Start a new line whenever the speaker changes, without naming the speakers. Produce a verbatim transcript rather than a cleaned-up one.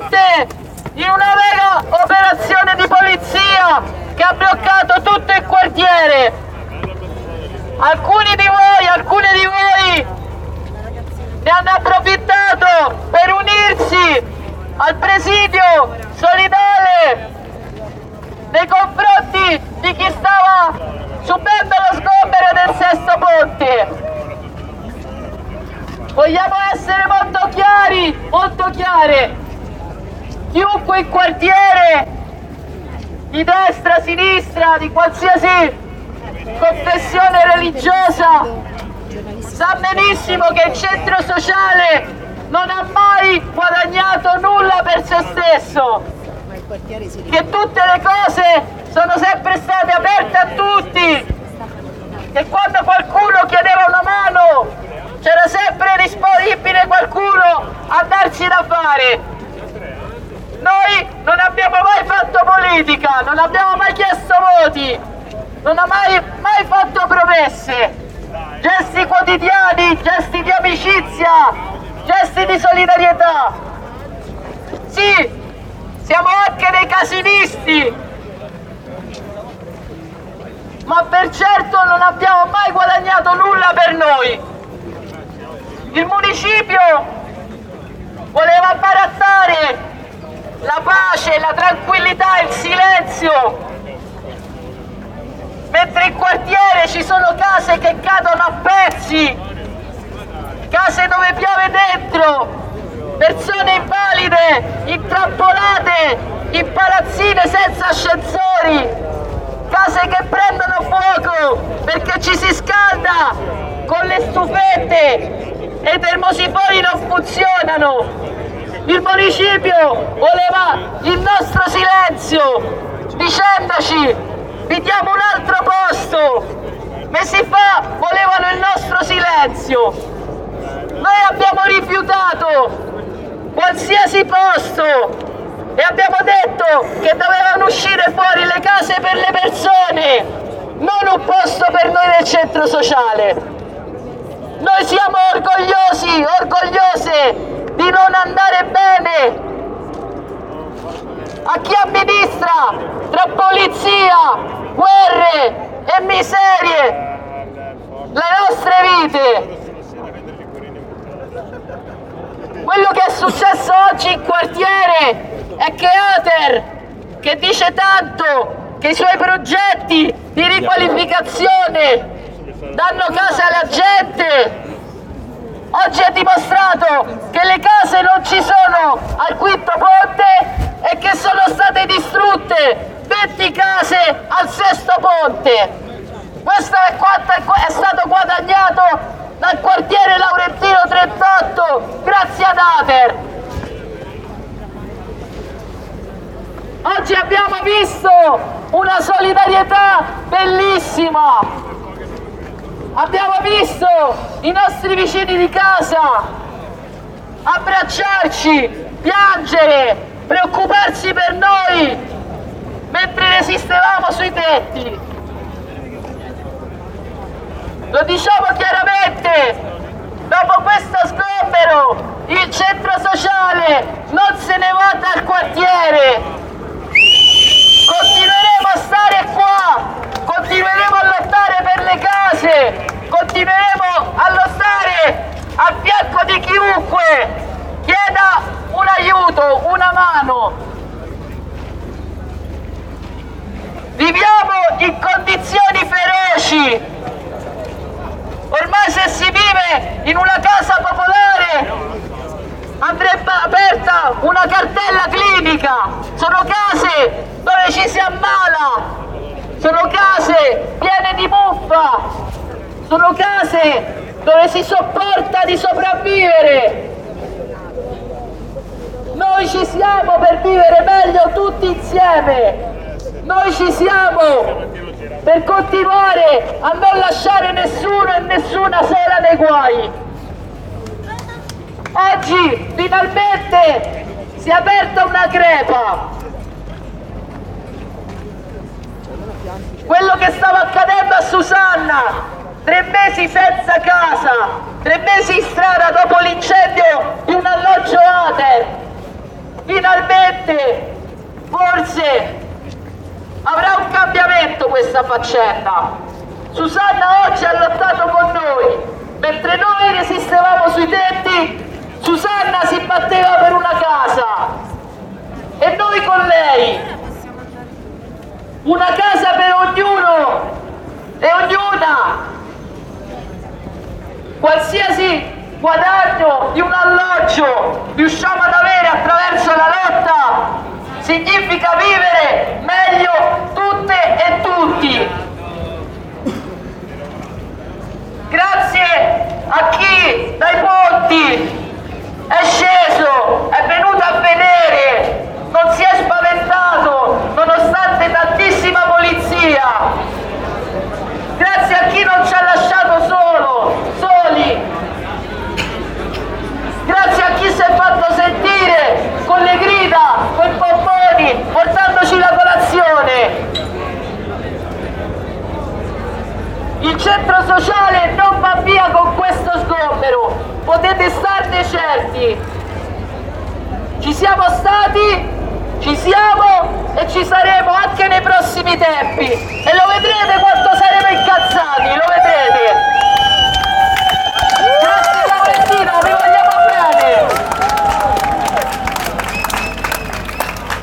tutte in una mega operazione di polizia che ha bloccato tutto il quartiere. Alcuni di voi, alcune di voi ne hanno approfittato per unirsi al presidio solidale nei confronti di chi stava subendo lo sgombero del Sesto Ponte. Vogliamo essere molto chiari, molto chiare. Chiunque in quartiere, di destra, sinistra, di qualsiasi confessione religiosa, sa benissimo che il centro sociale non ha mai guadagnato nulla per se stesso, che tutte le cose sono sempre state aperte a tutti, che quando qualcuno chiedeva una mano c'era sempre disponibile qualcuno a darci da fare. Noi non abbiamo mai fatto politica, non abbiamo mai chiesto voti, non abbiamo mai, mai fatto promesse, gesti quotidiani, gesti di amicizia, gesti di solidarietà. Sì, siamo anche dei casinisti, ma per certo non abbiamo mai guadagnato nulla per noi. Il municipio voleva barattare la pace, la tranquillità, il silenzio, mentre in quartiere ci sono case che cadono a pezzi, case dove piove dentro, persone invalide, intrappolate in palazzine senza ascensori, case che prendono fuoco perché ci si scalda con le stufette e i termosifoni non funzionano. Il municipio voleva il nostro silenzio, dicendoci vi diamo un altro posto. Mesi fa volevano il nostro silenzio. Noi abbiamo rifiutato qualsiasi posto e abbiamo detto che dovevano uscire fuori le case per le persone, non un posto per noi nel centro sociale. Noi siamo orgogliosi, orgogliose di non andare bene a chi amministra tra polizia, guerre e miserie le nostre vite. Quello che è successo oggi in quartiere è che Ater, che dice tanto che i suoi progetti di riqualificazione danno casa alla gente, oggi ha dimostrato che le case non ci sono al quinto ponte e che sono state distrutte venti case al sesto ponte. Questo è quanto è stato guadagnato dal quartiere Laurentino trentotto grazie ad Ater. Oggi abbiamo visto una solidarietà bellissima. Abbiamo visto i nostri vicini di casa abbracciarci, piangere, preoccuparsi per noi mentre resistevamo sui tetti. Lo diciamo chiaramente, dopo questo sgombero il centro sociale non se ne va dal quartiere. Continueremo a stare qua, continueremo a lottare per le case, continueremo a lottare a fianco di chiunque chieda un aiuto, una mano. Viviamo in condizioni feroci. Ormai se si vive in una casa popolare andrebbe aperta una cartella clinica. Sono case dove ci si ammala, sono case piene di muffa, sono case dove si sopporta di sopravvivere. Noi ci siamo per vivere meglio tutti insieme, noi ci siamo per continuare a non lasciare nessuno e nessuna sola nei guai. Oggi finalmente si è aperta una crepa. Quello che stava accadendo a Susanna, tre mesi senza casa, tre mesi in strada dopo l'incendio di un alloggio Ater, finalmente, forse, avrà un cambiamento questa faccenda. Susanna oggi ha lottato con noi, mentre noi resistevamo sui tetti, Susanna si batteva per una casa e noi con lei. Una casa per ognuno e ognuna. Qualsiasi guadagno di un alloggio riusciamo ad avere attraverso la lotta significa vivere meglio tutte e tutti. Grazie a chi dai ponti è sceso, è venuto a vedere, non si è spaventato nonostante tantissima polizia. Grazie a chi non ci ha lasciato solo, soli. Grazie a chi si è fatto sentire con le grida, con i pomponi, portandoci la colazione. Il centro sociale non va via con questo sgombero, potete starne certi. Ci siamo stati, ci siamo e ci saremo anche nei prossimi tempi. E lo vedrete quanto saremo incazzati, lo vedrete.